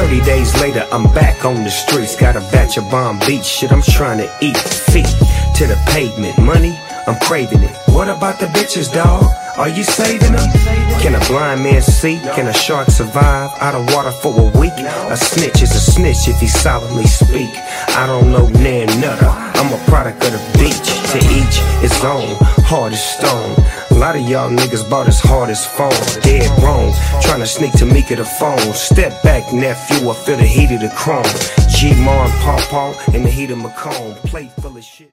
30 days later, I'm back on the streets. Got a batch of bomb beach shit I'm trying to eat. Feet to the pavement, money, I'm craving it. What about the bitches, dawg? Are you saving them? Can a blind man see? Can a shark survive out of water for a week? A snitch is a snitch if he solemnly speak. I don't know nan nutter, I'm a product of the beach. To each its own, hard as stone. A lot of y'all niggas bought as hard as phone. Dead wrong, trying to sneak Tamika the phone. Step back, nephew, I feel the heat of the chrome. G-Mar and Paw Paw in the heat of Macomb. Plate full of shit.